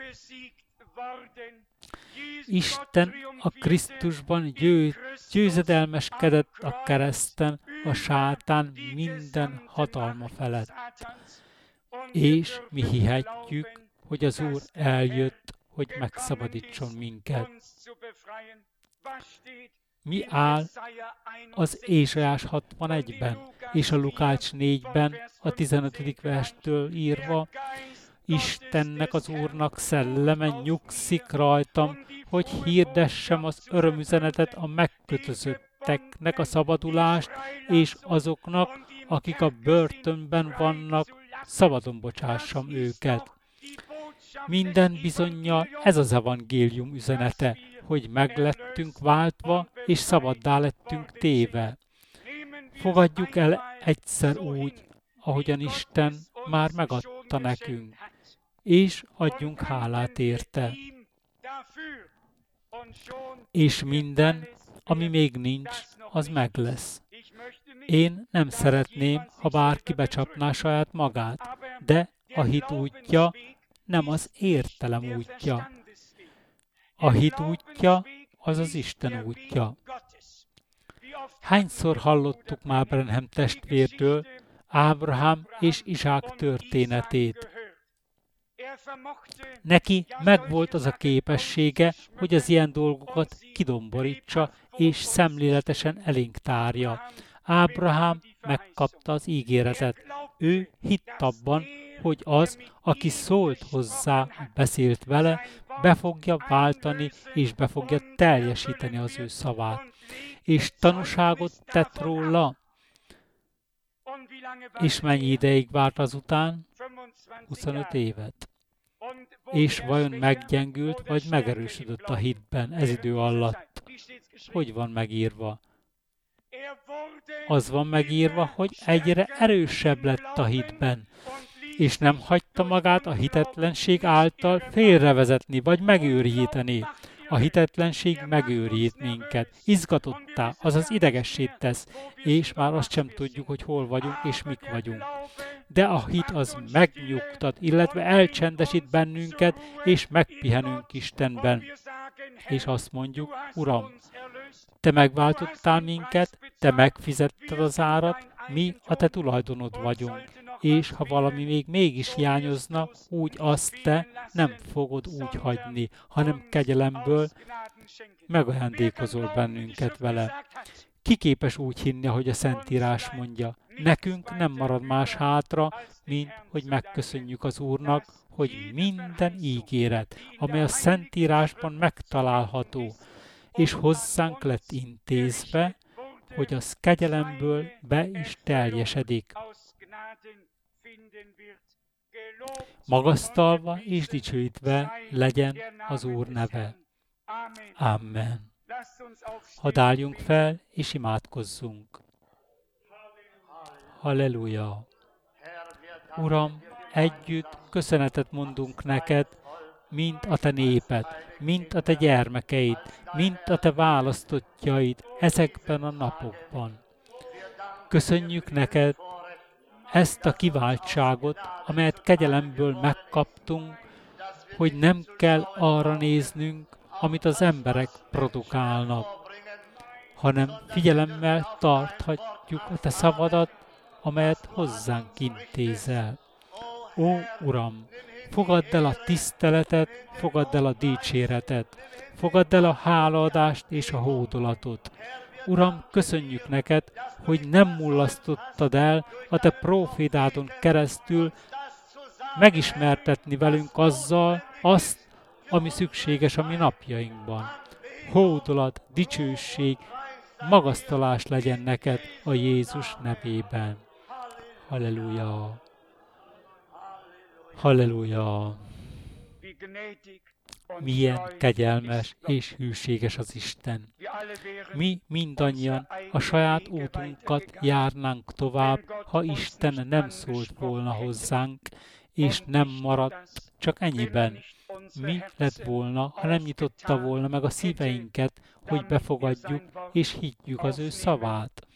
Isten a Krisztusban győzedelmeskedett a kereszten a sátán minden hatalma felett. És mi hihetjük, hogy az Úr eljött, hogy megszabadítson minket. Mi áll az Ézsaiás 61-ben és a Lukács 4-ben a 15. verstől írva, Istennek, az Úrnak szelleme nyugszik rajtam, hogy hirdessem az örömüzenetet a megkötözötteknek a szabadulást, és azoknak, akik a börtönben vannak, szabadon bocsássam őket. Minden bizonnyal ez az evangélium üzenete, hogy meglettünk váltva, és szabaddá lettünk téve. Fogadjuk el egyszer úgy, ahogyan Isten már megadta nekünk, és adjunk hálát érte. És minden, ami még nincs, az meg lesz. Én nem szeretném, ha bárki becsapná saját magát, de a hit útja nem az értelem útja. A hit útja az az Isten útja. Hányszor hallottuk már Branham testvértől Ábrahám és Izsák történetét? Neki megvolt az a képessége, hogy az ilyen dolgokat kidomborítsa és szemléletesen elénk tárja. Ábrahám megkapta az ígéretet. Ő hitt abban, hogy az, aki szólt hozzá, beszélt vele, be fogja váltani és be fogja teljesíteni az ő szavát. És tanúságot tett róla, És mennyi ideig várt azután? 25 évet. És vajon meggyengült, vagy megerősödött a hitben ez idő alatt? Hogy van megírva? Az van megírva, hogy egyre erősebb lett a hitben, és nem hagyta magát a hitetlenség által félrevezetni, vagy megőríteni. A hitetlenség megőrít minket, izgatottá, azaz idegessé tesz, és már azt sem tudjuk, hogy hol vagyunk és mik vagyunk. De a hit az megnyugtat, illetve elcsendesít bennünket, és megpihenünk Istenben. És azt mondjuk, Uram, Te megváltottál minket, Te megfizetted az árat, mi a Te tulajdonod vagyunk. És ha valami még mégis hiányozna, úgy azt Te nem fogod úgy hagyni, hanem kegyelemből megajándékozol bennünket vele. Ki képes úgy hinni, ahogy a Szentírás mondja? Nekünk nem marad más hátra, mint hogy megköszönjük az Úrnak, hogy minden ígéret, amely a Szentírásban megtalálható, és hozzánk lett intézve, hogy az kegyelemből be is teljesedik. Magasztalva és dicsőítve legyen az Úr neve. Amen. Hadd álljunk fel és imádkozzunk. Halleluja! Uram, együtt köszönetet mondunk neked, mint a Te néped, mint a Te gyermekeid, mint a Te választottjaid ezekben a napokban. Köszönjük neked ezt a kiváltságot, amelyet kegyelemből megkaptunk, hogy nem kell arra néznünk, amit az emberek produkálnak, hanem figyelemmel tarthatjuk a Te szavadat, amelyet hozzánk intézel. Ó, Uram, fogadd el a tiszteletet, fogadd el a dicséretet, fogadd el a hálaadást és a hódolatot. Uram, köszönjük neked, hogy nem mulasztottad el a Te prófétádon keresztül megismertetni velünk azzal azt, ami szükséges a mi napjainkban. Hódolat, dicsőség, magasztalás legyen neked a Jézus nevében. Halleluja! Halleluja! Milyen kegyelmes és hűséges az Isten. Mi mindannyian a saját útunkat járnánk tovább, ha Isten nem szólt volna hozzánk, és nem maradt csak ennyiben. Mi lett volna, ha nem nyitotta volna meg a szíveinket, hogy befogadjuk és higgyük az ő szavát.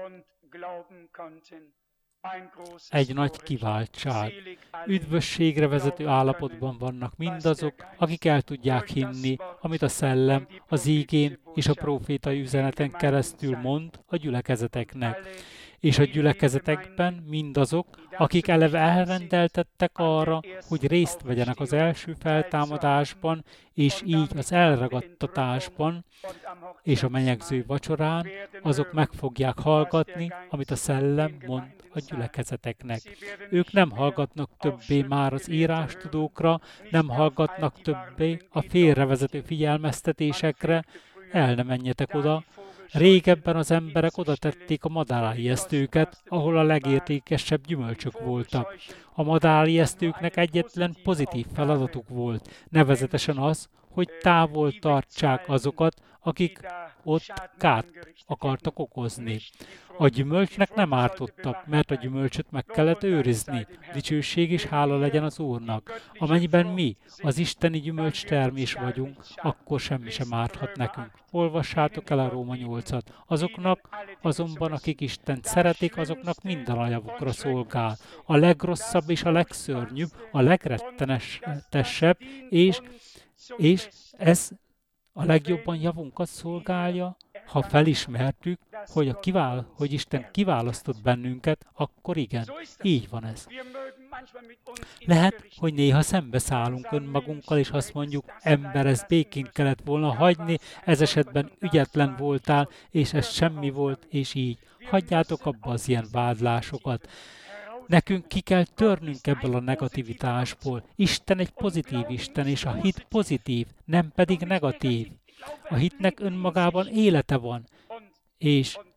Egy nagy kiváltság. Üdvösségre vezető állapotban vannak mindazok, akik el tudják hinni, amit a Szellem az ígén és a prófétai üzeneten keresztül mond a gyülekezeteknek. És a gyülekezetekben mindazok, akik eleve elrendeltettek arra, hogy részt vegyenek az első feltámadásban, és így az elragadtatásban, és a menyegző vacsorán, azok meg fogják hallgatni, amit a Szellem mond a gyülekezeteknek. Ők nem hallgatnak többé már az írástudókra, nem hallgatnak többé a félrevezető figyelmeztetésekre, el ne menjetek oda. Régebben az emberek oda tették a madárijesztőket, ahol a legértékesebb gyümölcsök voltak. A madárijesztőknek egyetlen pozitív feladatuk volt, nevezetesen az, hogy távol tartsák azokat, akik ott kárt akartak okozni. A gyümölcsnek nem ártottak, mert a gyümölcsöt meg kellett őrizni. Dicsőség és hála legyen az Úrnak. Amennyiben mi az isteni gyümölcstermés vagyunk, akkor semmi sem árthat nekünk. Olvassátok el a Róma 8-at. Azoknak azonban, akik Istent szeretik, azoknak minden a javukra szolgál. A legrosszabb és a legszörnyűbb, a legrettenetesebb, és ez a legjobban javunkat szolgálja, ha felismertük, hogy Isten kiválasztott bennünket, akkor igen, így van ez. Lehet, hogy néha szembeszállunk önmagunkkal, és azt mondjuk, ember, ezt békén kellett volna hagyni, ez esetben ügyetlen voltál, és ez semmi volt, és így. Hagyjátok abba az ilyen vádlásokat. Nekünk ki kell törnünk ebből a negativitásból. Isten egy pozitív Isten, és a hit pozitív, nem pedig negatív. A hitnek önmagában élete van,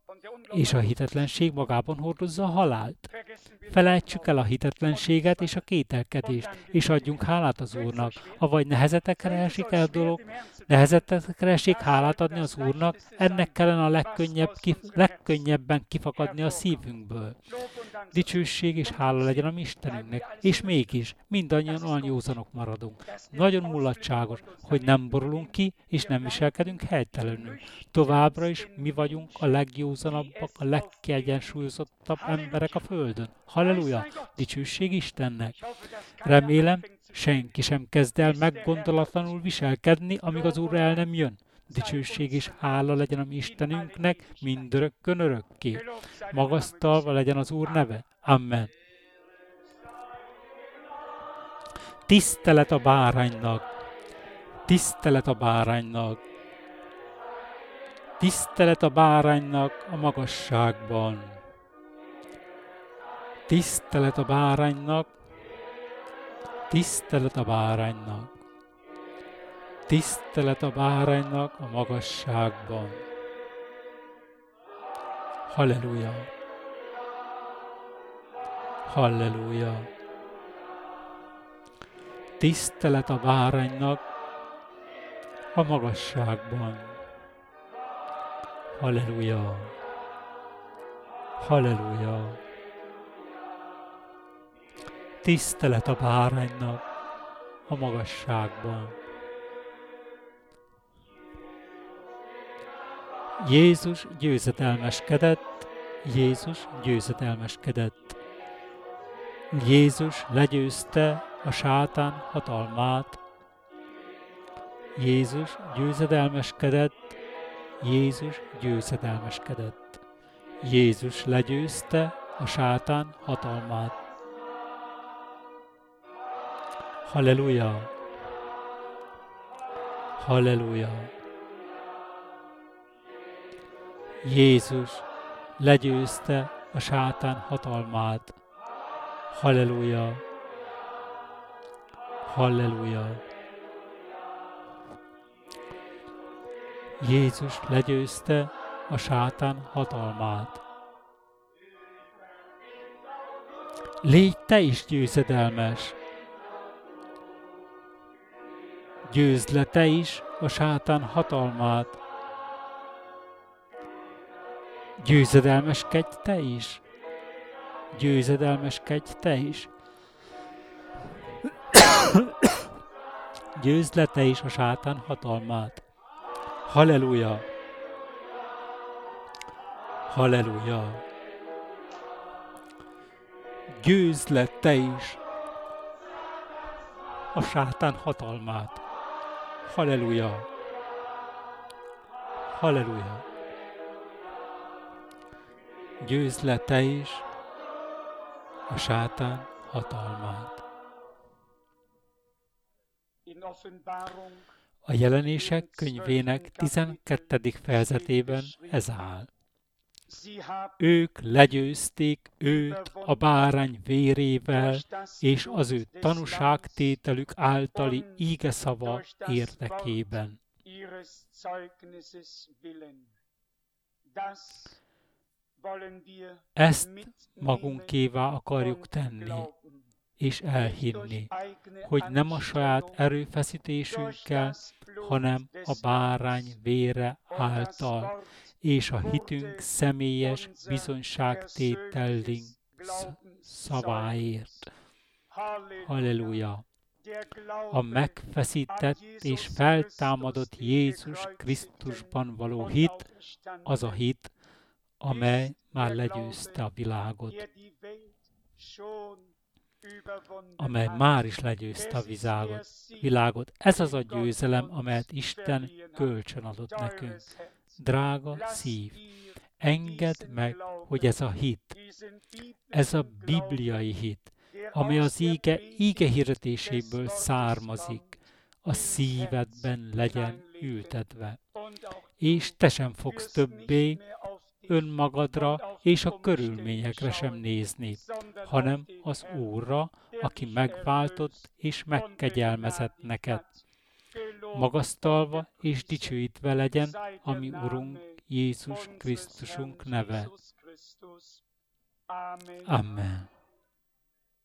és a hitetlenség magában hordozza a halált. Felejtsük el a hitetlenséget és a kételkedést, és adjunk hálát az Úrnak. Avagy nehezetekre esik el dolog, nehezetekre esik hálát adni az Úrnak, ennek kellene a legkönnyebben kifakadni a szívünkből. Dicsőség és hála legyen a mi Istenünknek, és mégis mindannyian olyan józanok maradunk. Nagyon mulatságos, hogy nem borulunk ki, és nem viselkedünk helytelenül. Továbbra is mi vagyunk a legjózanabbak, a legkiegyensúlyozottabb emberek a Földön. Halleluja! Dicsőség Istennek! Remélem, senki sem kezd el meggondolatlanul viselkedni, amíg az Úr el nem jön. Dicsőség és hála legyen a mi Istenünknek mindörökkön örökké. Magasztalva legyen az Úr neve. Amen. Tisztelet a báránynak! Tisztelet a báránynak! Tisztelet a báránynak a magasságban! Tisztelet a báránynak! Tisztelet a báránynak! Tisztelet a báránynak a magasságban! Halleluja! Halleluja! Tisztelet a báránynak a magasságban! Halleluja! Halleluja! Tisztelet a báránynak a magasságban! Jézus győzedelmeskedett, Jézus győzedelmeskedett. Jézus legyőzte a sátán hatalmát. Jézus győzedelmeskedett, Jézus győzedelmeskedett. Jézus legyőzte a sátán hatalmát. Halleluja! Halleluja! Jézus legyőzte a sátán hatalmát. Halleluja! Halleluja! Jézus legyőzte a sátán hatalmát. Légy te is győzedelmes! Győzd le te is a sátán hatalmát! Győzedelmeskedj te is! Győzedelmeskedj te is! Győzd le te is a sátán hatalmát! Halleluja! Halleluja! Győzd le te is a sátán hatalmát! Halleluja! Halleluja! Győzd le te is a sátán hatalmát! A Jelenések könyvének 12. fejezetében ez áll. Ők legyőzték őt a bárány vérével és az ő tanúságtételük általi ígeszava érdekében. Ezt magunkévá akarjuk tenni és elhinni, hogy nem a saját erőfeszítésünkkel, hanem a bárány vére által, és a hitünk személyes bizonyságtételünk szaváért. Halleluja! A megfeszített és feltámadott Jézus Krisztusban való hit az a hit, amely már legyőzte a világot. Amely már is legyőzte a világot. Ez az a győzelem, amelyet Isten kölcsön adott nekünk. Drága szív, engedd meg, hogy ez a hit, ez a bibliai hit, amely az íge hirdetéséből származik, a szívedben legyen ültetve. És te sem fogsz többé önmagadra és a körülményekre sem nézni, hanem az Úrra, aki megváltott és megkegyelmezett neked. Magasztalva és dicsőítve legyen a mi Urunk Jézus Krisztusunk neve. Amen.